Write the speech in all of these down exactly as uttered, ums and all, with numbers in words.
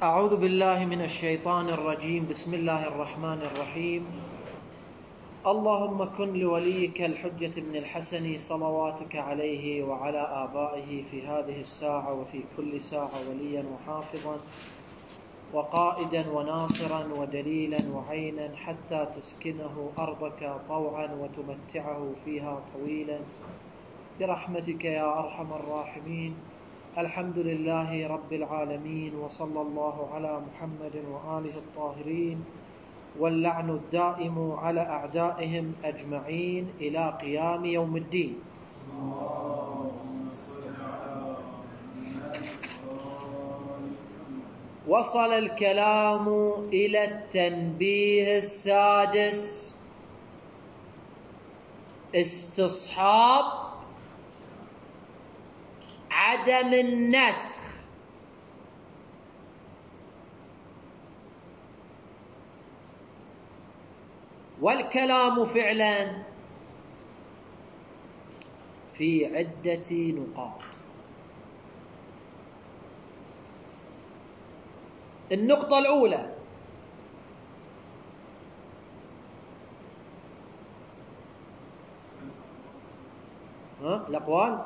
أعوذ بالله من الشيطان الرجيم. بسم الله الرحمن الرحيم. اللهم كن لوليك الحجة بن الحسن صلواتك عليه وعلى آبائه في هذه الساعة وفي كل ساعة وليا وحافظا وقائدا وناصرا ودليلا وعينا حتى تسكنه أرضك طوعا وتمتعه فيها طويلا برحمتك يا أرحم الراحمين. الحمد لله رب العالمين، وصلى الله على محمد وآله الطاهرين، واللعن الدائم على أعدائهم أجمعين إلى قيام يوم الدين. وصل الكلام إلى التنبيه السادس: استصحاب عدم النسخ. والكلام فعلا في عدة نقاط. النقطة الأولى: ها الأقوال.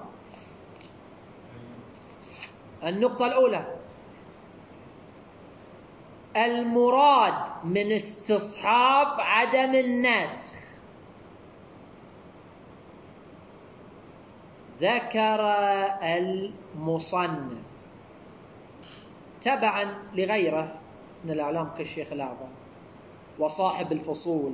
النقطة الأولى: المراد من استصحاب عدم النسخ ذكر المصنف تبعا لغيره من الأعلام كالشيخ الأعظم وصاحب الفصول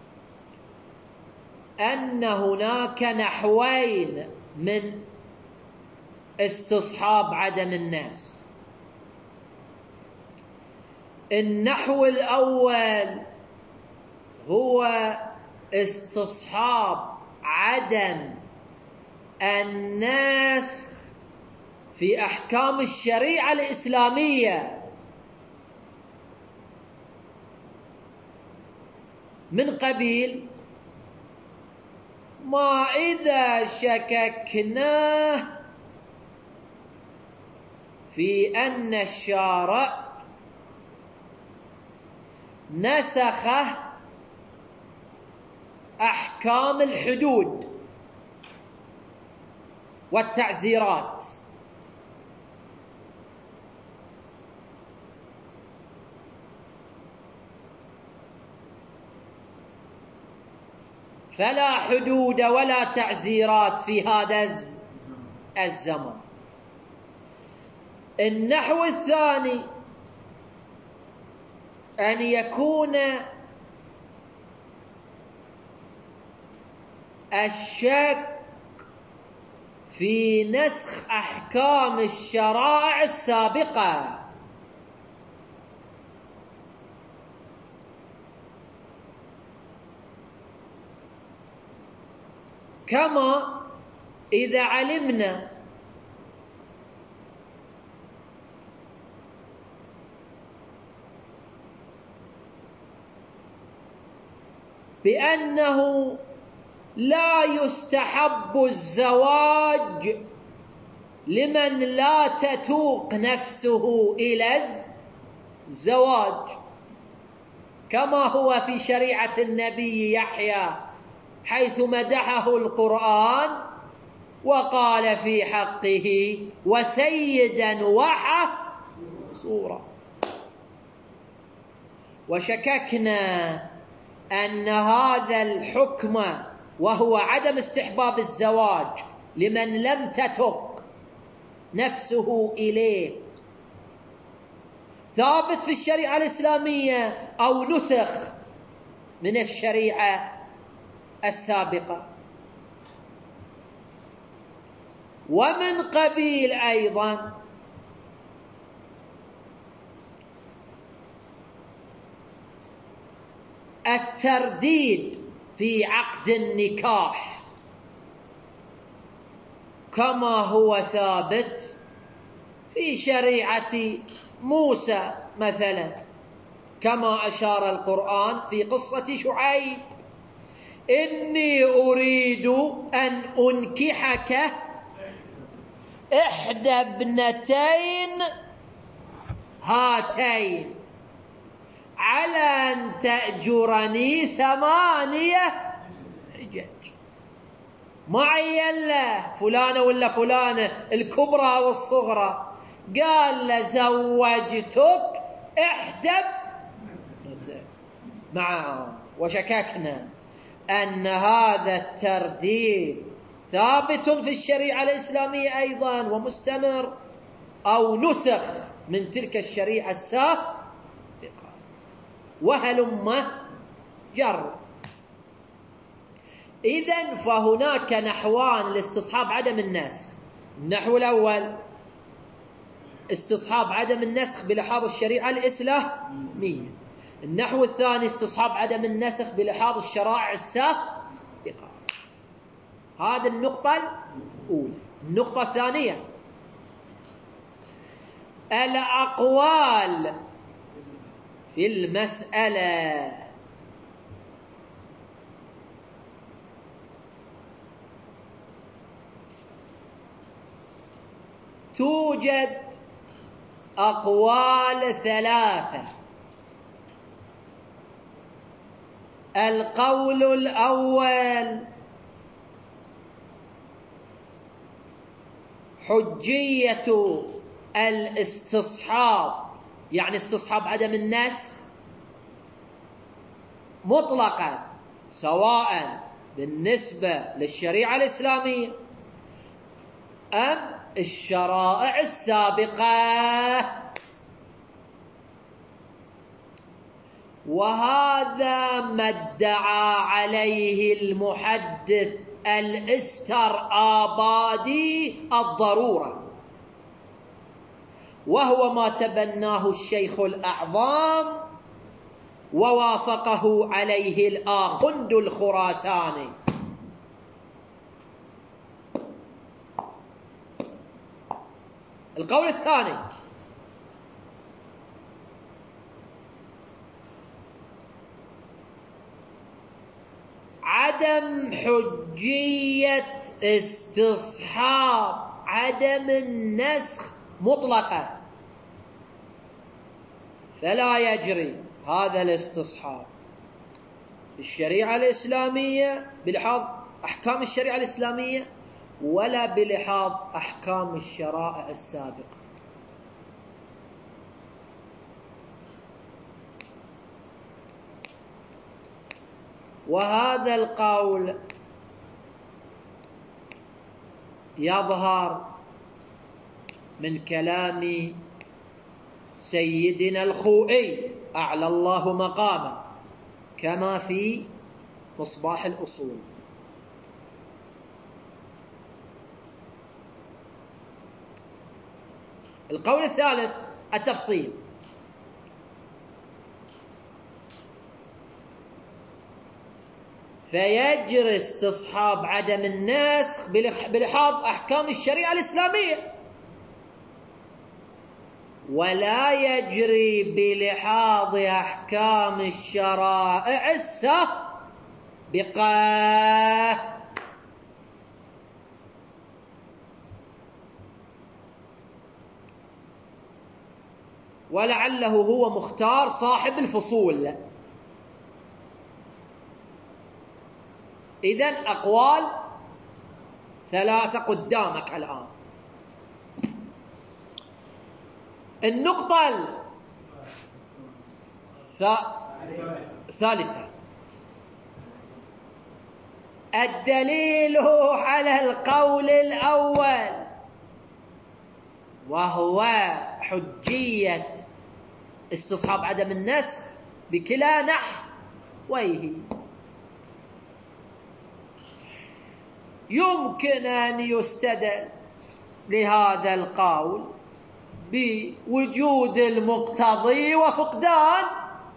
أن هناك نحوين من استصحاب عدم النسخ. النحو الأول هو استصحاب عدم النسخ في أحكام الشريعة الإسلامية من قبيل ما إذا شككنا في أن الشارع نسخ أحكام الحدود والتعزيرات، فلا حدود ولا تعزيرات في هذا الزمان. النحو الثاني أن يكون الشك في نسخ أحكام الشرائع السابقة، كما إذا علمنا بأنه لا يستحب الزواج لمن لا تتوق نفسه إلى الزواج، كما هو في شريعة النبي يحيى حيث مدحه القرآن وقال في حقه وسيدا وحصورا. وشككنا أن هذا الحكم وهو عدم استحباب الزواج لمن لم تتق نفسه إليه ثابت في الشريعة الإسلامية أو نسخ من الشريعة السابقة. ومن قبيل أيضا الترديد في عقد النكاح كما هو ثابت في شريعة موسى مثلا، كما أشار القرآن في قصة شعيب: إني أريد أن أنكحك إحدى ابنتين هاتين على أن تأجرني ثمانية حجج. ما عين له فلانة ولا فلانة، الكبرى والصغرى، قال له زوجتك إحدى مع. وشككنا أن هذا الترديد ثابت في الشريعة الإسلامية أيضا ومستمر، أو نسخ من تلك الشريعة السابقة، وهلم جر. إذن فهناك نحوان لاستصحاب عدم النسخ. النحو الأول استصحاب عدم النسخ بلحاظ الشريعة الإسلامية. النحو الثاني استصحاب عدم النسخ بلحاظ الشرائع السابقة. هذه النقطة الأولى. النقطة الثانية، الأقوال في المسألة توجد أقوال ثلاثة. القول الأول حجية الاستصحاب، يعني استصحاب عدم النسخ مطلقا، سواء بالنسبة للشريعة الإسلامية أم الشرائع السابقة. وهذا ما ادعى عليه المحدث الاسترآبادي الضرورة، وهو ما تبناه الشيخ الأعظم ووافقه عليه الآخند الخراساني. القول الثاني عدم حجية استصحاب عدم النسخ مطلقا، فلا يجري هذا الاستصحاب في الشريعة الإسلامية بلحاظ أحكام الشريعة الإسلامية ولا بلحاظ أحكام الشرائع السابقة. وهذا القول يظهر من كلام سيدنا الخوئي أعلى الله مقامه، كما في مصباح الأصول. القول الثالث التفصيل، فيجري استصحاب عدم النسخ بلحاظ أحكام الشريعة الإسلامية، ولا يجري بلحاظ أحكام الشرائع السابقة. ولعله هو مختار صاحب الفصول. إذن أقوال ثلاثة قدامك الآن. النقطة الثالثة الدليل على القول الأول، وهو حجية استصحاب عدم النسخ بكلا نحويه. يمكن أن يستدل لهذا القول بوجود المقتضي وفقدان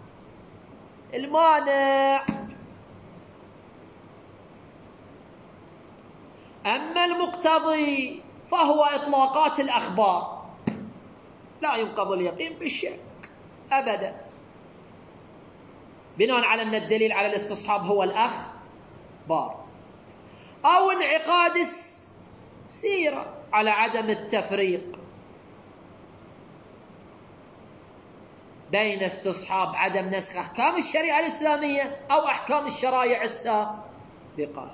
المانع. أما المقتضي فهو إطلاقات الأخبار، لا ينقض اليقين بالشك أبدا، بناء على أن الدليل على الاستصحاب هو الأخبار، أو انعقاد السيرة على عدم التفريق. بين استصحاب عدم نسخ أحكام الشريعة الإسلامية أو أحكام الشرائع السابقة.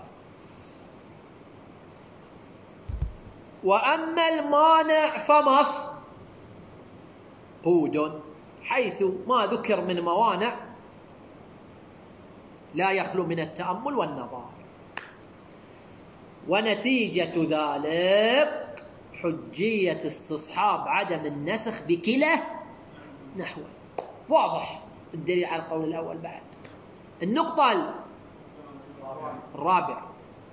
وأما المانع فمفقود، حيث ما ذكر من موانع لا يخلو من التأمل والنظر، ونتيجة ذلك حجية استصحاب عدم النسخ بكلا نحوه. واضح الدليل على القول الأول. بعد النقطة الرابعة،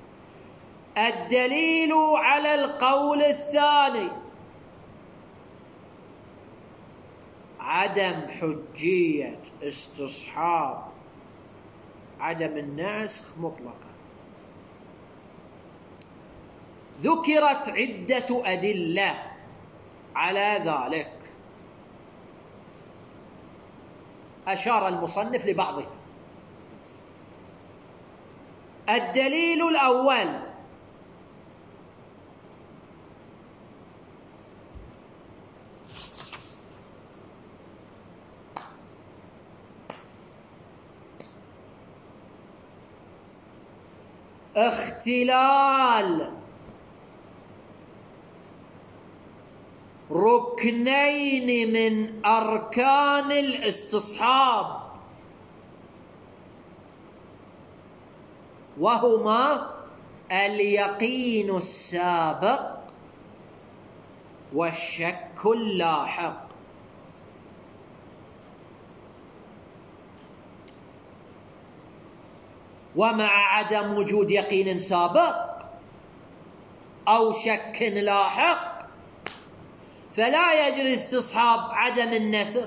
الدليل على القول الثاني عدم حجية استصحاب عدم النسخ مطلقا. ذكرت عدة أدلة على ذلك، أشار المصنف لبعضها. الدليل الأول اختلال ركنين من أركان الاستصحاب، وهما اليقين السابق والشك اللاحق. ومع عدم وجود يقين سابق أو شك لاحق فلا يجري استصحاب عدم النسخ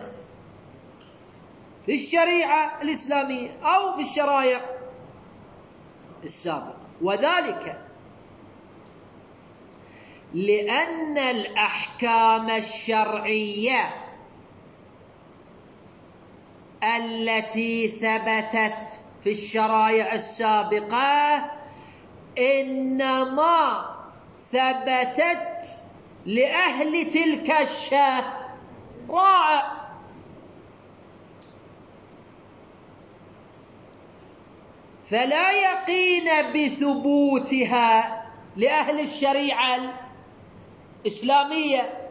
في الشريعة الإسلامية أو في الشرائع السابقة، وذلك لأن الأحكام الشرعية التي ثبتت في الشرائع السابقة إنما ثبتت لأهل تلك الشرائع، فلا يقين بثبوتها لأهل الشريعة الإسلامية،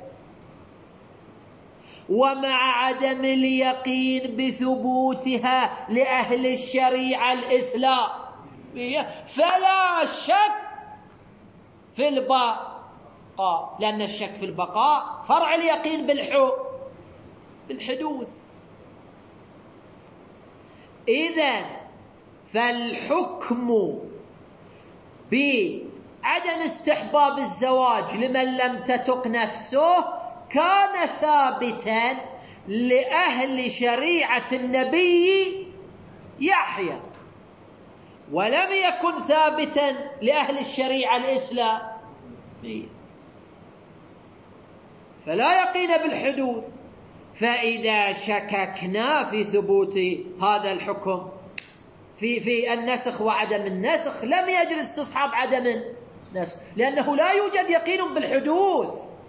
ومع عدم اليقين بثبوتها لأهل الشريعة الإسلامية فلا شك في البقاء، لأن الشك في البقاء فرع اليقين بالحدوث. إذن فالحكم بعدم استحباب الزواج لمن لم تتق نفسه كان ثابتا لأهل شريعة النبي يحيى، ولم يكن ثابتا لأهل الشريعة الإسلامية، فلا يقين بالحدوث. فإذا شككنا في ثبوت هذا الحكم في في النسخ وعدم النسخ لم يجري استصحاب عدم النسخ، لأنه لا يوجد يقين بالحدوث،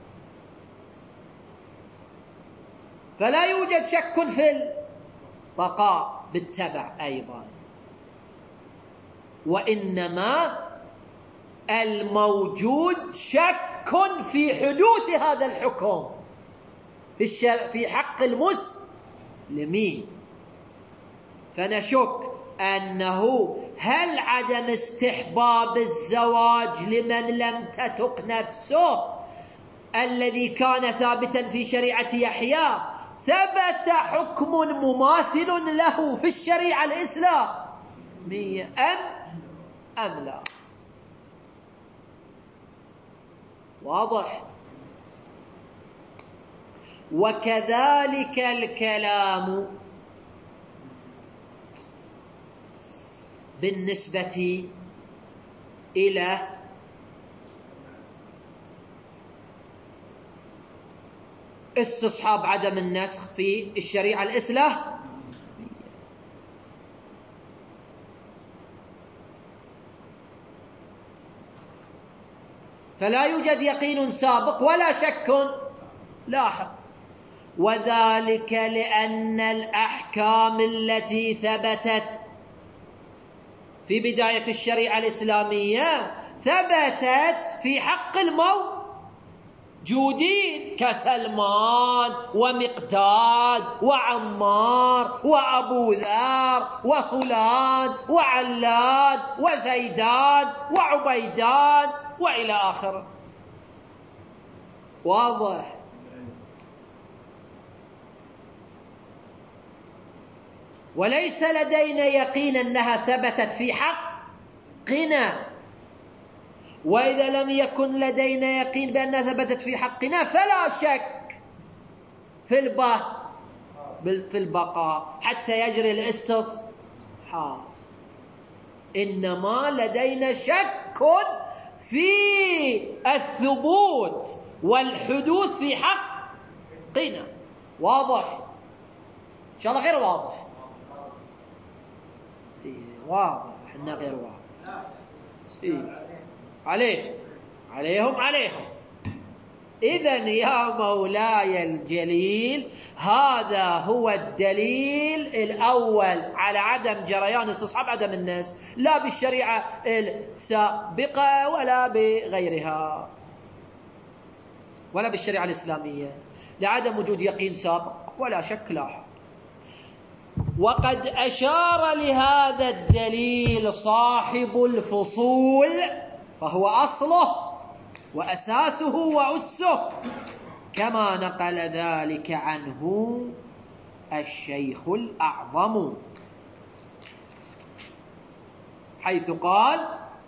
فلا يوجد شك في البقاء بالتبع أيضا، وإنما الموجود شك في حدوث هذا الحكم في, في حق المسلمين. فنشك أنه هل عدم استحباب الزواج لمن لم تتق نفسه الذي كان ثابتا في شريعة يحيى ثبت حكم مماثل له في الشريعة الإسلامية أم أم لا؟ واضح. وكذلك الكلام بالنسبة إلى استصحاب عدم النسخ في الشريعة الإسلامية. فلا يوجد يقين سابق ولا شك لاحق، وذلك لأن الأحكام التي ثبتت في بداية الشريعة الإسلامية ثبتت في حق الموجودين كسلمان ومقداد وعمار وأبو ذر وفلان وعلان وزيدان وعبيدان وإلى آخره. واضح؟ وليس لدينا يقين أنها ثبتت في حقنا، وإذا لم يكن لدينا يقين بأنها ثبتت في حقنا فلا شك في البقاء في البقاء حتى يجري الاستصحاب. إنما لدينا شك في الثبوت والحدوث في حقنا. واضح؟ إن شاء الله غير واضح؟ إيه واضح، إحنا غير واضح. إيه عليه عليهم عليهم. إذن يا مولاي الجليل، هذا هو الدليل الأول على عدم جريان استصحاب عدم الناس، لا بالشريعة السابقة ولا بغيرها ولا بالشريعة الإسلامية، لعدم وجود يقين سابق ولا شك لاحق. وقد أشار لهذا الدليل صاحب الفصول، فهو أصله وأساسه وأسه، كما نقل ذلك عنه الشيخ الأعظم، حيث قال: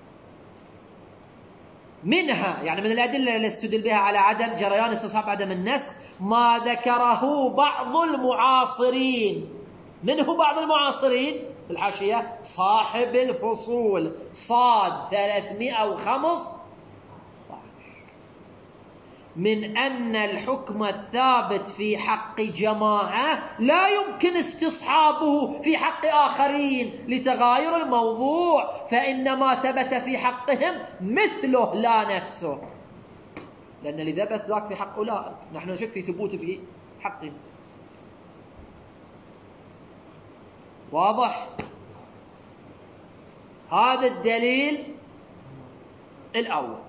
منها، يعني من الأدلة التي استدل بها على عدم جريان استصحاب عدم النسخ، ما ذكره بعض المعاصرين. منه بعض المعاصرين في الحاشية صاحب الفصول صاد ثلاثمائة وخمسة عشر، من أن الحكم الثابت في حق جماعة لا يمكن استصحابه في حق آخرين لتغاير الموضوع، فإنما ثبت في حقهم مثله لا نفسه، لأن اللي ثبت ذاك في حق أولئك، نحن نشك في ثبوته في حقهم. واضح؟ هذا الدليل الأول.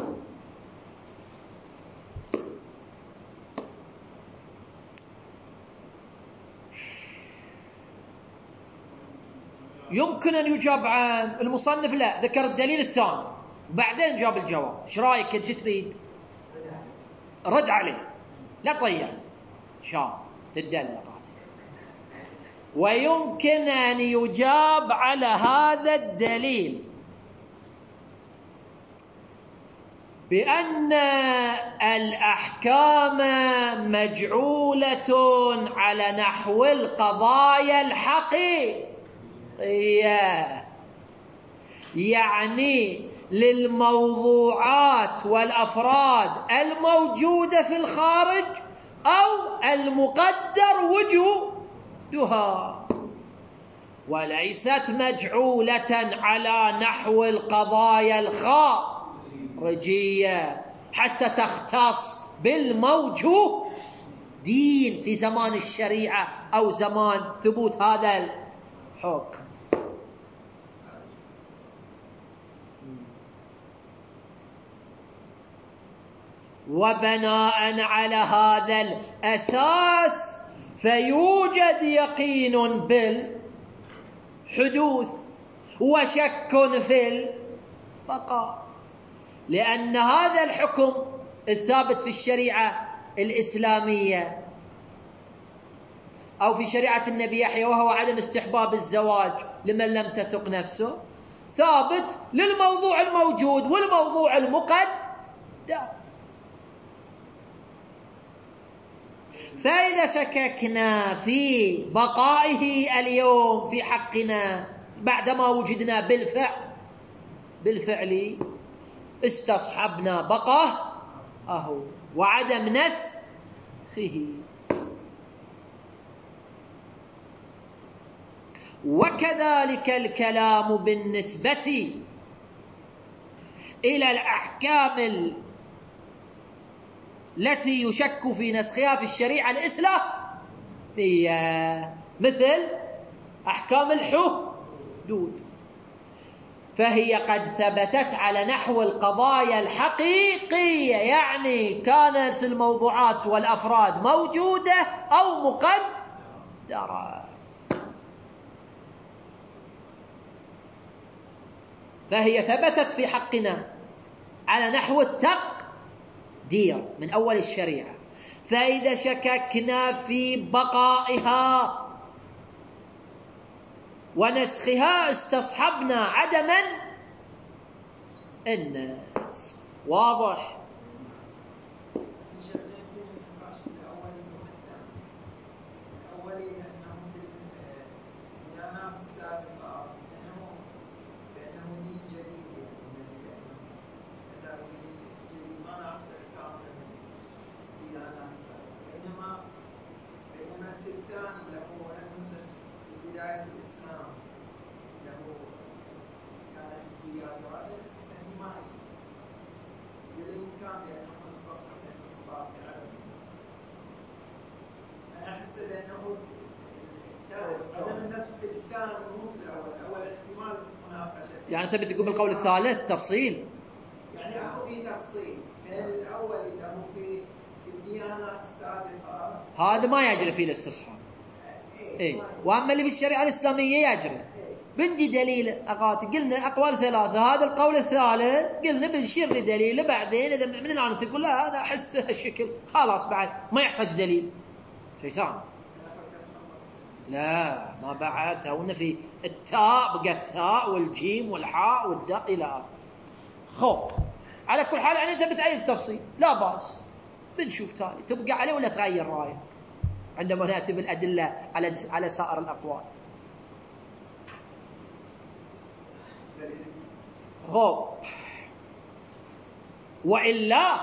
يمكن أن يجاب عن المصنف، لا، ذكر الدليل الثاني وبعدين جاب الجواب. ايش رايك؟ انت تريد رد عليه، لا طيب شام تدلق. ويمكن أن يجاب على هذا الدليل بأن الأحكام مجعولة على نحو القضايا الحقيقية، يعني للموضوعات والأفراد الموجودة في الخارج أو المقدر وجودها، وليست مجعولة على نحو القضايا الخارجية حتى تختص بالموجودين في زمان الشريعة أو زمان ثبوت هذا الحكم. وبناء على هذا الأساس فيوجد يقين بالحدوث وشك في البقاء، لأن هذا الحكم الثابت في الشريعة الإسلامية أو في شريعة النبي يحيى، وهو عدم استحباب الزواج لمن لم تثق نفسه، ثابت للموضوع الموجود والموضوع المقدر. فإذا شككنا في بقائه اليوم في حقنا بعدما وجدنا بالفعل بالفعل استصحبنا بقاه أهو وعدم نسخه. وكذلك الكلام بالنسبة إلى الأحكام التي يشك في نسخها في الشريعة الإسلامية، مثل أحكام الحدود، فهي قد ثبتت على نحو القضايا الحقيقية، يعني كانت الموضوعات والأفراد موجودة أو مقدرة. فهي ثبتت في حقنا على نحو التقدير من أول الشريعة، فإذا شككنا في بقائها ونسخها استصحبنا عدما النسخ. واضح؟ يعني أنت بتقول بالقول الثالث تفصيل؟ يعني أكو في تفصيل بين الأول اللي هو في في الديانات السابقة، هذا ما يجري فيه الاستصحاب. إيه, إيه. وأما اللي بالشريعة الإسلامية يجري. إيه. بنجي دليل أقاتل، قلنا أقوال ثلاثة، هذا القول الثالث قلنا بنشير لدليل، بعدين إذا من الآن تقول لا هذا أحس هالشكل خلاص بعد ما يحتاج دليل. شيء ثاني. لا ما بعد، تونا في التاء بقى الثاء والجيم والحاء والداء إلى آخره. خوف على كل حال، يعني أنت بتعيد التفصيل لا بأس، بنشوف تالي تبقى عليه ولا تغير رأيك عندما نأتي بالأدلة على على سائر الأقوال. خوف. وإلا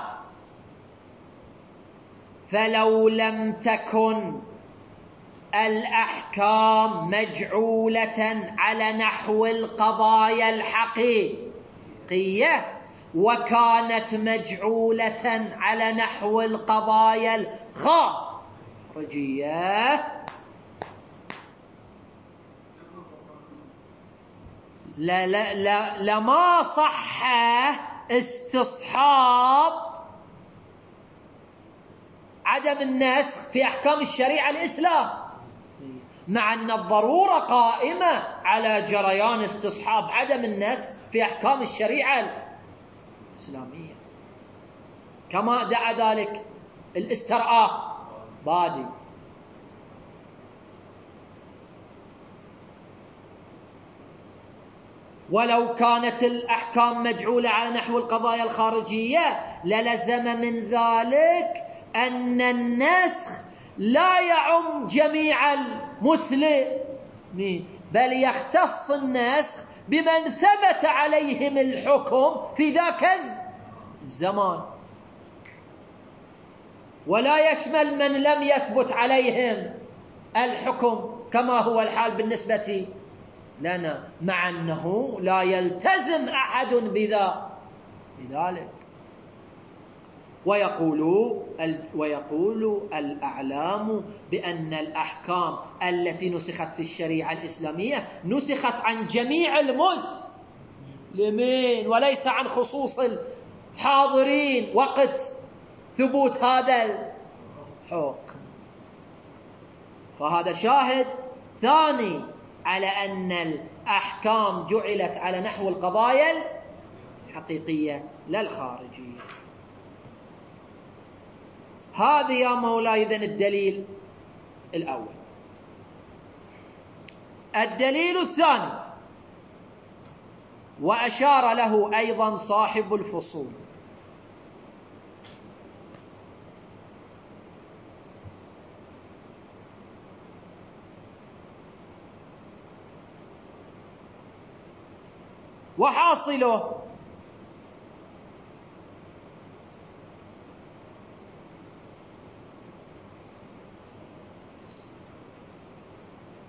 فلو لم تكن الأحكام مجعولة على نحو القضايا الحقيقية وكانت مجعولة على نحو القضايا الخارجية لا لا لا لما صح استصحاب عدم النسخ في أحكام الشريعة الإسلام، مع أن الضرورة قائمة على جريان استصحاب عدم النسخ في أحكام الشريعة الإسلامية، كما دعا ذلك الاسترآة بادي. ولو كانت الأحكام مجعولة على نحو القضايا الخارجية للزم من ذلك أن النسخ لا يعم جميع المسلمين، بل يختص النسخ بمن ثبت عليهم الحكم في ذاك الزمان، ولا يشمل من لم يثبت عليهم الحكم كما هو الحال بالنسبة لنا، مع أنه لا يلتزم أحد بذا بذلك. ويقول ويقول الأعلام بأن الأحكام التي نسخت في الشريعة الإسلامية نسخت عن جميع المسلمين وليس عن خصوص الحاضرين وقت ثبوت هذا الحكم. فهذا شاهد ثاني على أن الأحكام جعلت على نحو القضايا الحقيقية لا الخارجية. هذا يا مولاي إذن الدليل الأول. الدليل الثاني وأشار له أيضا صاحب الفصول، وحاصله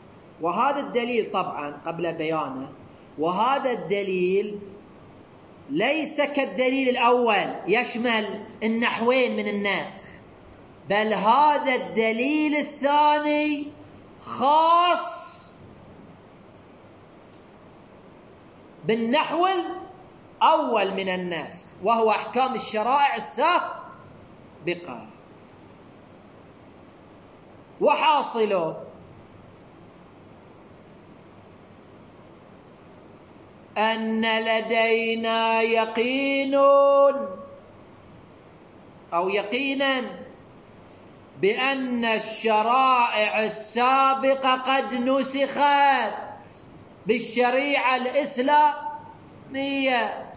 وهذا الدليل طبعا قبل بيانه، وهذا الدليل ليس كالدليل الأول يشمل النحوين من النسخ، بل هذا الدليل الثاني خاص بالنحو الأول من النسخ، وهو أحكام الشرائع السابقة. وحاصله أن لدينا يقين أو يقينا بأن الشرائع السابقة قد نسخت بالشريعة الإسلامية،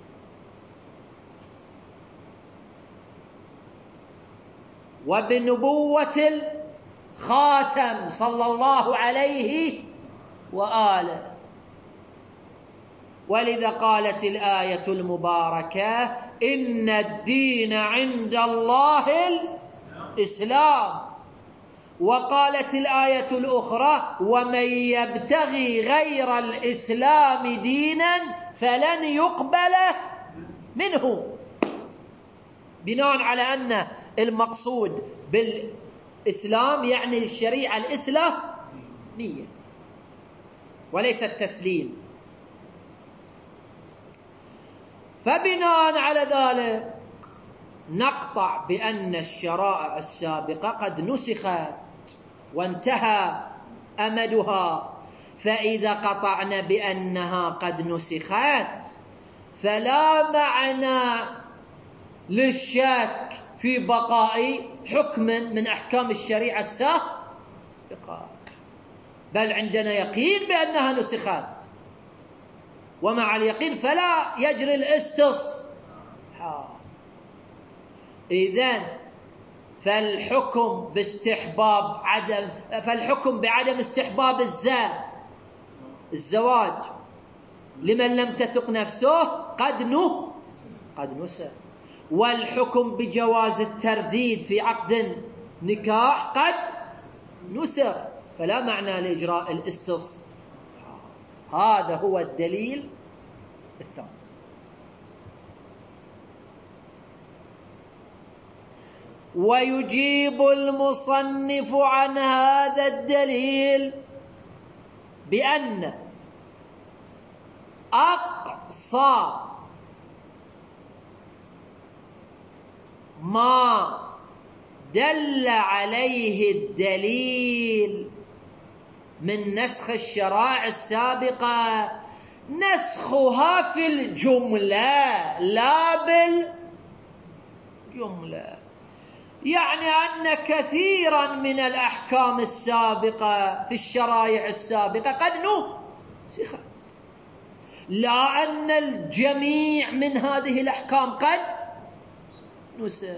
وبنبوة الخاتم صلى الله عليه وآله. ولذا قالت الآية المباركة: إن الدين عند الله الإسلام. وقالت الآية الأخرى: ومن يبتغي غير الإسلام دينا فلن يقبل منه، بناء على أن المقصود بالإسلام يعني الشريعة الإسلامية وليس التسليم. فبناء على ذلك نقطع بأن الشرائع السابقة قد نسخت وانتهى أمدها. فإذا قطعنا بأنها قد نسخت فلا معنى للشك في بقاء حكم من أحكام الشريعة السابقة، بل عندنا يقين بأنها نسخت، ومع اليقين فلا يجري الاستصحاب. إذن فالحكم باستحباب عدم فالحكم بعدم استحباب الزواج لمن لم تتق نفسه قد نو قد نسخ، والحكم بجواز الترديد في عقد نكاح قد نسخ، فلا معنى لإجراء الاستصحاب. هذا هو الدليل الثاني. ويجيب المصنف عن هذا الدليل بأن أقصى ما دل عليه الدليل من نسخ الشرائع السابقة نسخها في الجملة لا بالجملة، يعني أن كثيرا من الأحكام السابقة في الشرائع السابقة قد نسخت، لا أن الجميع من هذه الأحكام قد نسخ.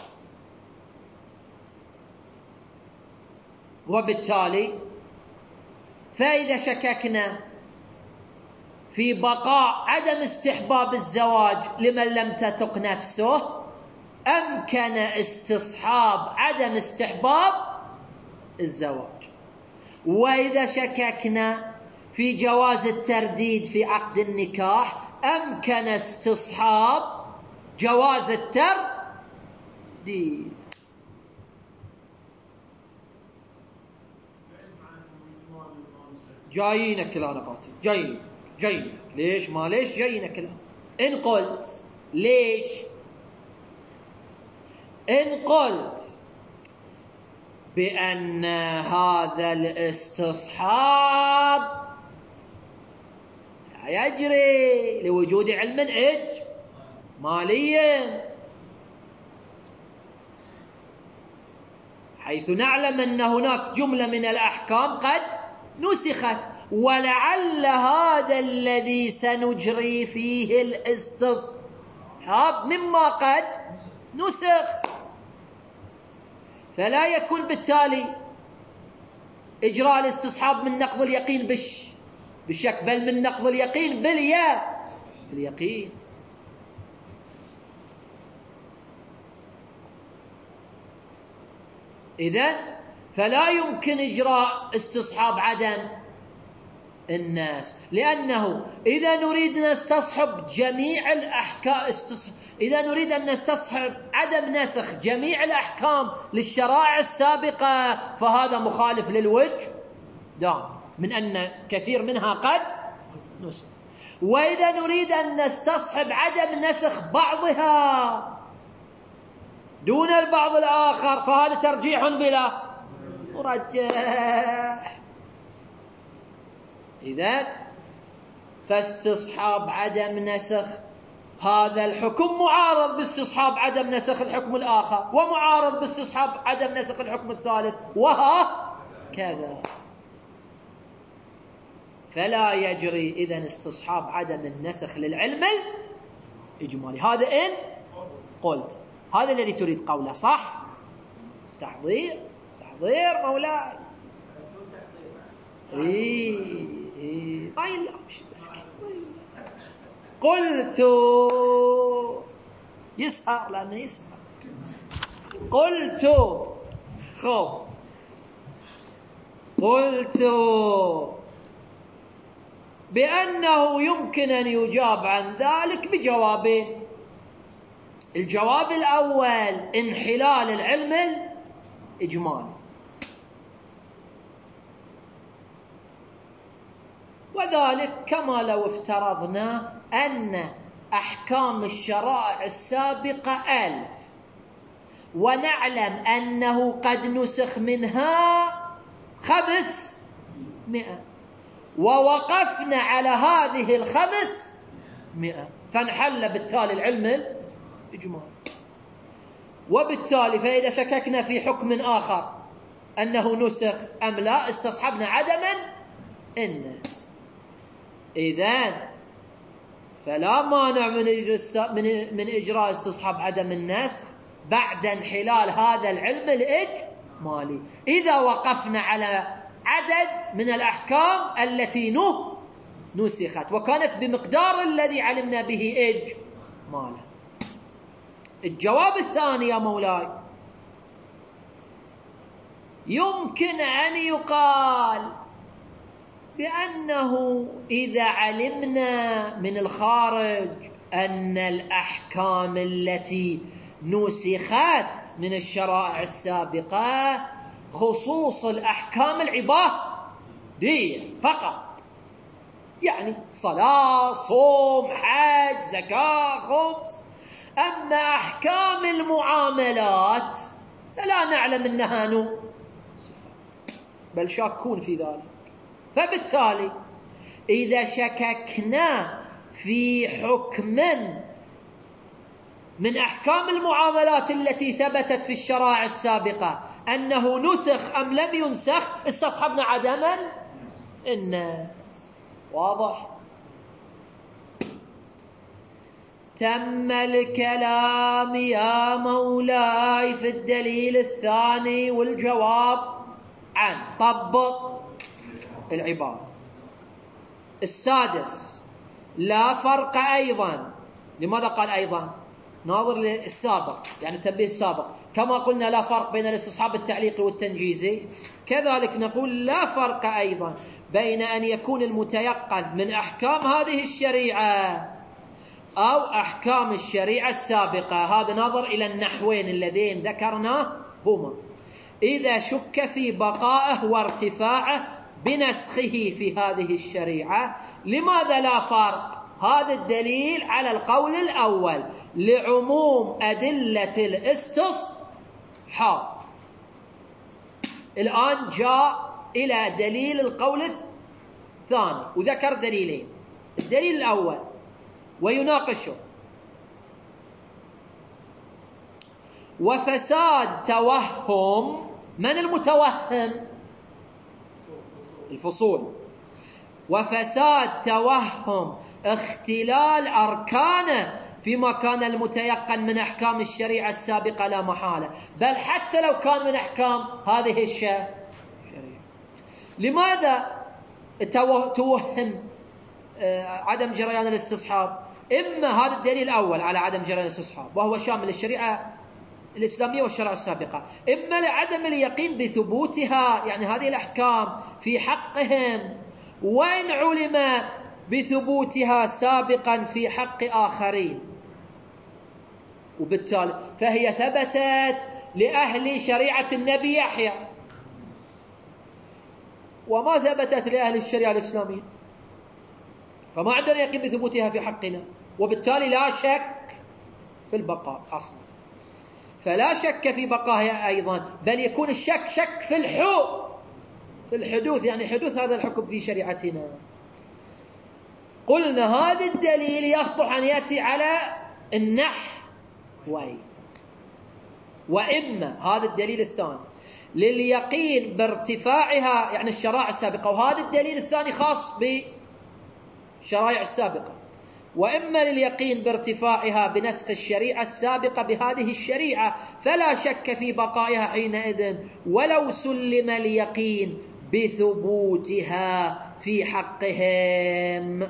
وبالتالي فإذا شككنا في بقاء عدم استحباب الزواج لمن لم تتق نفسه أمكن استصحاب عدم استحباب الزواج. وإذا شككنا في جواز الترديد في عقد النكاح أمكن استصحاب جواز الترديد. جايينك الآن قاتل، جايينك جايينك ليش ما ليش جايينك الآن. إن قلت ليش، إن قلت بأن هذا الاستصحاب يجري لوجود علم إجمالي، حيث نعلم أن هناك جملة من الأحكام قد نسخت، ولعل هذا الذي سنجري فيه الاستصحاب مما قد نسخ، فلا يكون بالتالي إجراء الاستصحاب من نقض اليقين بالش بالشك، بل من نقض اليقين باليا باليقين. إذن فلا يمكن إجراء استصحاب عدم الناس، لأنه إذا نريد نستصحب جميع الأحكام، إذا نريد أن نستصحب عدم نسخ جميع الأحكام للشرائع السابقة فهذا مخالف للوجه دام، من أن كثير منها قد نسخ. وإذا نريد أن نستصحب عدم نسخ بعضها دون البعض الآخر فهذا ترجيح بلا مرجح. إذن فاستصحاب عدم نسخ هذا الحكم معارض باستصحاب عدم نسخ الحكم الآخر، ومعارض باستصحاب عدم نسخ الحكم الثالث، وهكذا. فلا يجري إذن استصحاب عدم النسخ للعلم الإجمالي. هذا إن قلت هذا الذي تريد قوله، صح؟ تحضير تحضير مولاي. إيه إيه ما يلامش بس قلت يسهر لأنه يسهر. قلت خب قلت بأنه يمكن أن يجاب عن ذلك بجوابين. الجواب الأول انحلال العلم الإجمالي، وذلك كما لو افترضنا أن أحكام الشرائع السابقة ألف ونعلم أنه قد نسخ منها خمس مئة ووقفنا على هذه الخمس مئة فانحل بالتالي العلم الإجمالي. وبالتالي فإذا شككنا في حكم آخر أنه نسخ أم لا استصحبنا عدما النسخ. إذن فلا مانع من من إجراء استصحاب عدم النسخ بعد انحلال هذا العلم الإجمالي إذا وقفنا على عدد من الأحكام التي نسخت وكانت بمقدار الذي علمنا به إجمالا. الجواب الثاني يا مولاي، يمكن أن يقال بأنه إذا علمنا من الخارج أن الأحكام التي نسخت من الشرائع السابقة خصوص الأحكام العبادية فقط، يعني صلاة صوم حج زكاة خمس، أما أحكام المعاملات فلا نعلم أنها نسخت بل شاكون في ذلك. فبالتالي إذا شككنا في حكم من أحكام المعاملات التي ثبتت في الشرائع السابقة أنه نسخ أم لم ينسخ استصحبنا عدما الناس. واضح؟ تم الكلام يا مولاي في الدليل الثاني والجواب عن طبق العبارة. السادس، لا فرق أيضا. لماذا قال أيضا؟ ناظر للسابق، يعني التنبيه السابق. كما قلنا لا فرق بين الاستصحاب التعليقي والتنجيزي، كذلك نقول لا فرق أيضا بين أن يكون المتيقن من أحكام هذه الشريعة أو أحكام الشريعة السابقة. هذا ناظر إلى النحوين اللذين ذكرناهما إذا شك في بقائه وارتفاعه بنسخه في هذه الشريعة. لماذا لا فرق؟ هذا الدليل على القول الأول لعموم أدلة الاستصحاب. الآن جاء إلى دليل القول الثاني وذكر دليلين. الدليل الأول ويناقشه وفساد توهم. من المتوهم؟ الفصول. وفساد توهم اختلال أركانه فيما كان المتيقن من أحكام الشريعة السابقة لا محالة، بل حتى لو كان من أحكام هذه الشريعة. لماذا توهم عدم جريان الاستصحاب؟ إما هذا الدليل الأول على عدم جريان الاستصحاب وهو شامل الشريعة الإسلامية والشريعة السابقة، إما لعدم اليقين بثبوتها، يعني هذه الأحكام في حقهم وإن علم بثبوتها سابقا في حق آخرين، وبالتالي فهي ثبتت لأهل شريعة النبي يحيى وما ثبتت لأهل الشريعة الإسلامية، فما عندنا يقين بثبوتها في حقنا، وبالتالي لا شك في البقاء أصلا. فلا شك في بقائها أيضا، بل يكون الشك شك في الحو في الحدوث، يعني حدوث هذا الحكم في شريعتنا. قلنا هذا الدليل يصلح أن يأتي على النحوين، وإما هذا الدليل الثاني لليقين بارتفاعها، يعني الشرائع السابقة، وهذا الدليل الثاني خاص بالشرائع السابقة، وإما لليقين بارتفاعها بنسخ الشريعة السابقة بهذه الشريعة، فلا شك في بقائها حينئذ ولو سلم اليقين بثبوتها في حقهم.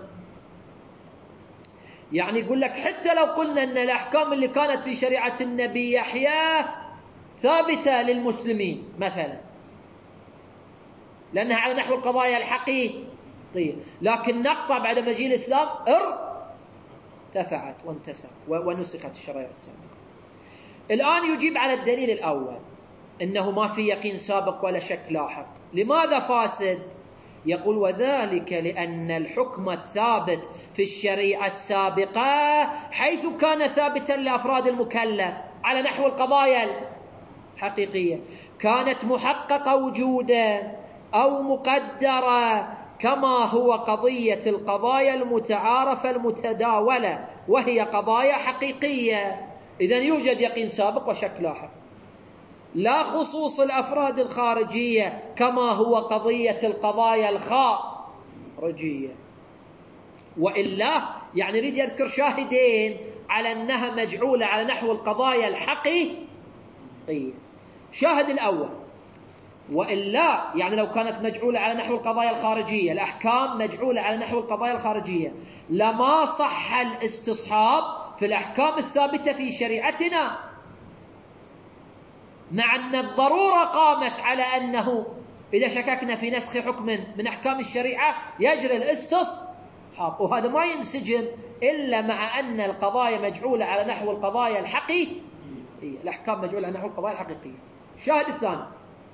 يعني يقول لك حتى لو قلنا أن الأحكام اللي كانت في شريعة النبي يحيى ثابتة للمسلمين مثلا لأنها على نحو القضايا الحقيقية، لكن نقطع بعد مجيء الإسلام ارتفعت وانتسخ ونسخت الشرائع السابقة. الآن يجيب على الدليل الأول إنه ما في يقين سابق ولا شك لاحق. لماذا فاسد؟ يقول وذلك لأن الحكم الثابت في الشريعة السابقة حيث كان ثابتا لأفراد المكلف على نحو القضايا الحقيقية كانت محققة وجودا أو مقدرة، كما هو قضية القضايا المتعارفة المتداولة وهي قضايا حقيقية. إذن يوجد يقين سابق وشك لاحق، لا خصوص الأفراد الخارجية كما هو قضية القضايا الخارجية. وإلا يعني يريد يذكر شاهدين على أنها مجعولة على نحو القضايا الحقيقية. شاهد الأول وإلا يعني لو كانت مجعولة على نحو القضايا الخارجية، الأحكام مجعولة على نحو القضايا الخارجية، لما صح الاستصحاب في الأحكام الثابتة في شريعتنا، مع أن الضرورة قامت على أنه إذا شككنا في نسخ حكم من أحكام الشريعة يجري الاستصحاب، وهذا ما ينسجم إلا مع أن القضايا مجعولة على نحو القضايا الحقيقية، الأحكام مجعولة على نحو القضايا الحقيقية. الشاهد الثاني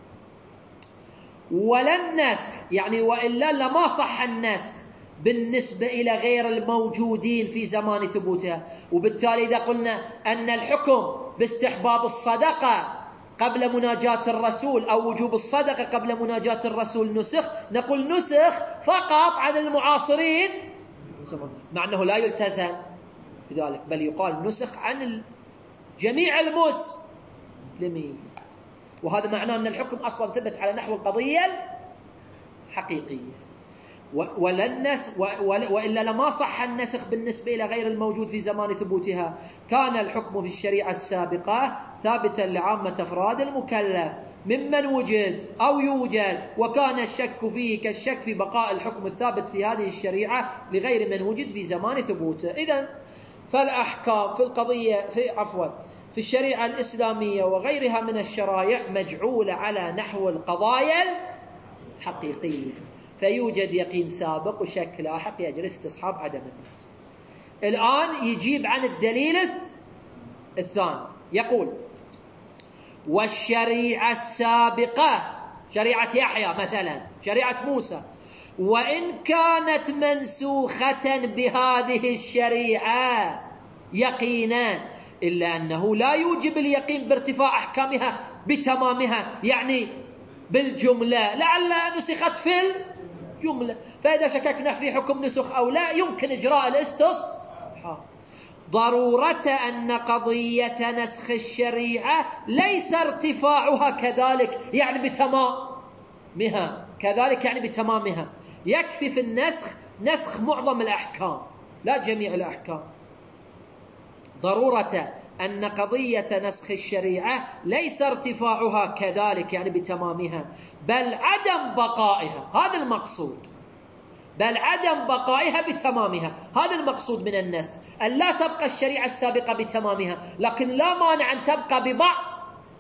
ولا النسخ، يعني وإلا لما صح النسخ بالنسبة إلى غير الموجودين في زمان ثبوتها. وبالتالي إذا قلنا أن الحكم باستحباب الصدقة قبل مناجاة الرسول أو وجوب الصدقة قبل مناجاة الرسول نسخ، نقول نسخ فقط عن المعاصرين، مع أنه لا يلتزم بذلك، بل يقال نسخ عن جميع المسلمين. وهذا معناه أن الحكم أصلا ثبت على نحو القضية الحقيقية. ولا النسخ وإلا لما صح النسخ بالنسبة إلى غير الموجود في زمان ثبوتها، كان الحكم في الشريعة السابقة ثابتا لعامة أفراد المكلف ممن وجد أو يوجد، وكان الشك فيه كالشك في بقاء الحكم الثابت في هذه الشريعة لغير من وجد في زمان ثبوته. إذن فالأحكام في القضية في عفوا في الشريعة الإسلامية وغيرها من الشرائع مجعولة على نحو القضايا الحقيقية، فيوجد يقين سابق وشك لاحق يجري استصحاب عدم النسخ. الآن يجيب عن الدليل الثاني، يقول والشريعة السابقة شريعة يحيى مثلا، شريعة موسى، وإن كانت منسوخة بهذه الشريعة يقينا، إلا أنه لا يوجب اليقين بارتفاع أحكامها بتمامها، يعني بالجملة، لعل نسخت في الجملة، فإذا شككنا في حكم نسخ أو لا يمكن إجراء الاستصحاب. ضرورة أن قضية نسخ الشريعة ليس ارتفاعها كذلك يعني بتمامها، كذلك يعني بتمامها، يكفي في النسخ نسخ معظم الأحكام لا جميع الأحكام. ضرورة أن قضية نسخ الشريعة ليس ارتفاعها كذلك يعني بتمامها، بل عدم بقائها، هذا المقصود، بل عدم بقائها بتمامها، هذا المقصود من النسخ، أن لا تبقى الشريعة السابقة بتمامها، لكن لا مانع أن تبقى ببعض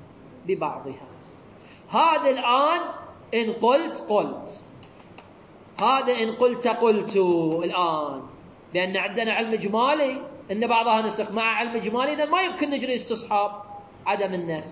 ببعضها. هذا الآن إن قلت قلت هذا إن قلت قلت الآن، لأن عندنا علم إجمالي إن بعضها نسخ مع علم إجمالي، إذا ما يمكن نجري استصحاب عدم النسخ.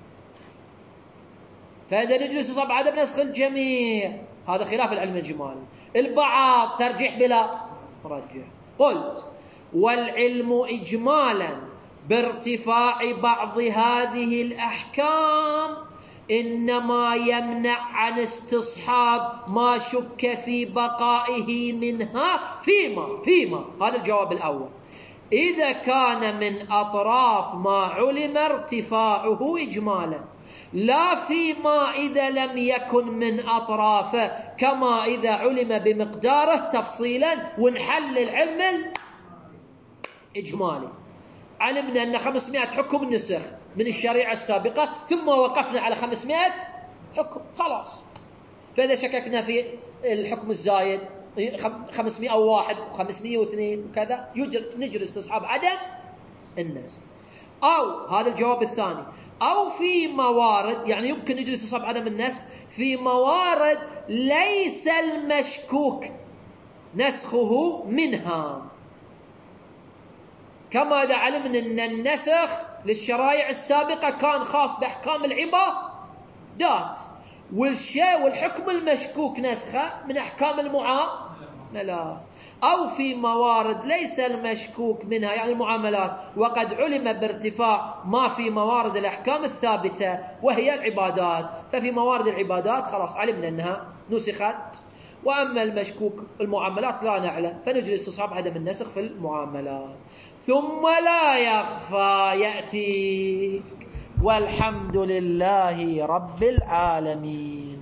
فإذا نجري استصحاب عدم نسخ الجميع هذا خلاف العلم الإجمالي. البعض ترجيح بلا مرجح. قلت والعلم إجمالا بارتفاع بعض هذه الأحكام إنما يمنع عن استصحاب ما شك في بقائه منها فيما فيما هذا الجواب الأول، إذا كان من أطراف ما علم ارتفاعه إجمالا، لا فيما إذا لم يكن من أطرافه، كما إذا علم بمقداره تفصيلا ونحل العلم الإجمالي. علمنا أن خمسمائة حكم نسخ من الشريعة السابقة، ثم وقفنا على خمسمائة حكم خلاص. فإذا شككنا في الحكم الزايد خمسمائة وواحد وخمسمائة واثنين وكذا نجري استصحاب عدم النسخ. أو هذا الجواب الثاني، أو في موارد، يعني يمكن نجري استصحاب عدم النسخ في موارد ليس المشكوك نسخه منها، كما إذا علمنا أن النسخ للشرائع السابقة كان خاص بأحكام العبادات، والشيء والحكم المشكوك نسخه من أحكام المعاملات. أو في موارد ليس المشكوك منها يعني المعاملات، وقد علم بارتفاع ما في موارد الأحكام الثابتة وهي العبادات، ففي موارد العبادات خلاص علمنا أنها نسخت، وأما المشكوك المعاملات لا نعلم، فنجري استصحاب عدم النسخ في المعاملات. ثم لا يخفى يأتيك والحمد لله رب العالمين.